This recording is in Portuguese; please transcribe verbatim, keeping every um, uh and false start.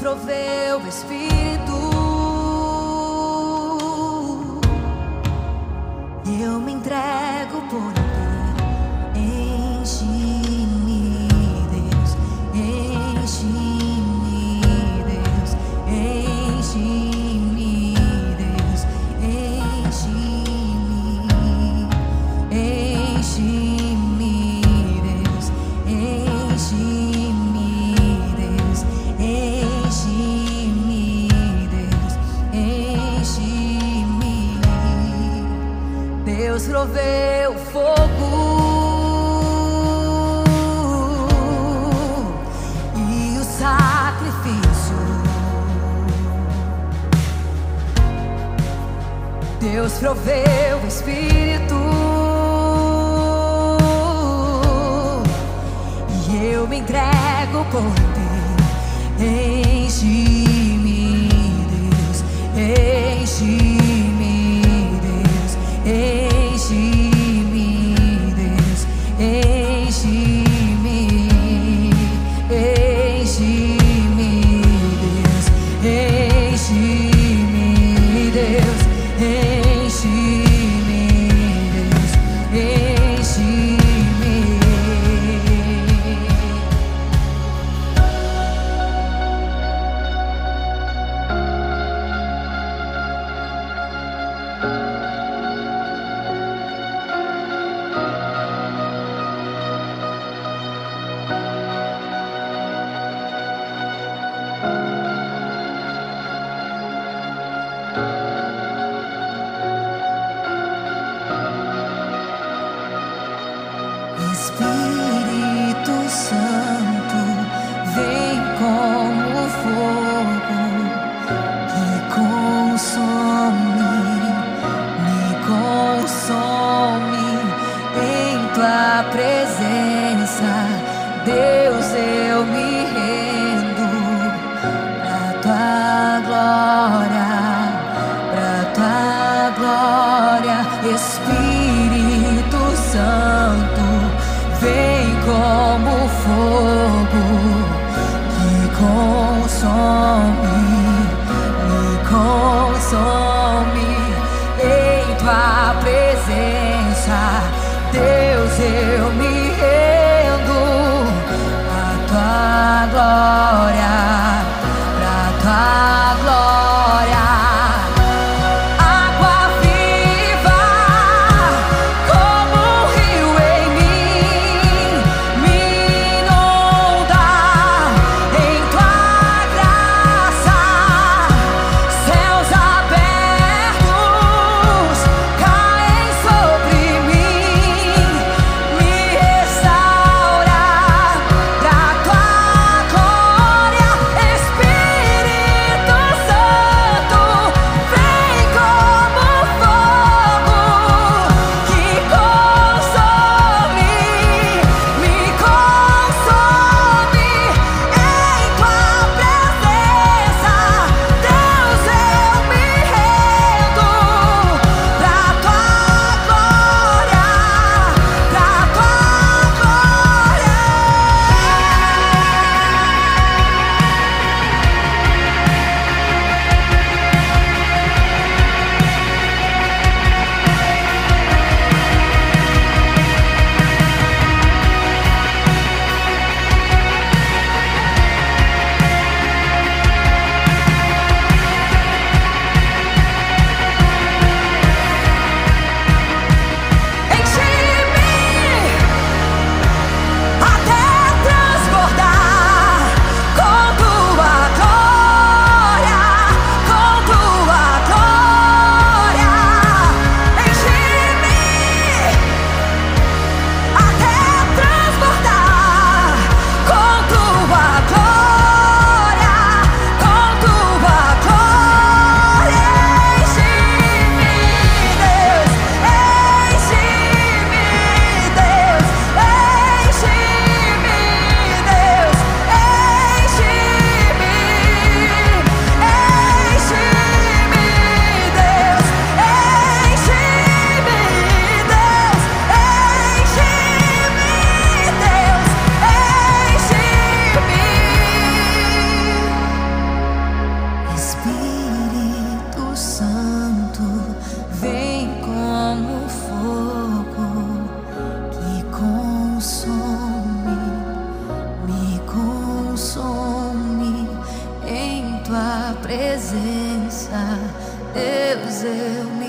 proveu o Espírito, eu me entrego por inteiro. Enche-me, Deus, enche-me, Deus, enche-me, Deus, enche-me, enche-me, Deus, enche-me, Deus, enche-me, Deus, enche-me. Deus proveu fogo e o sacrifício. Deus proveu o Espírito e eu me entrego por inteiro. Enche-me, Deus, enche-me, Deus, enche-me, Deus, enche-me, enche-me, Deus, enche-me, Deus, enche-me, Deus, enche-me. Espírito Santo, vem como fogo que consome, me consome em tua presença. Deus, eu me rendo pra tua glória, pra tua glória. Espírito Santo, vem como fogo que consome, me consome em tua presença. Deus, eu me rendo pra tua glória, pra tua glória. Céus abertos. presença, Deus, eu me